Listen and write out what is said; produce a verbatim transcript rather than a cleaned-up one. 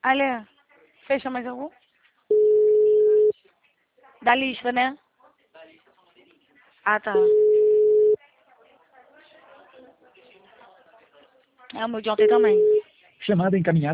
Olha, fecha mais algum? Da lista, né? Ah, tá. É o meu de ontem também. Chamada encaminhada.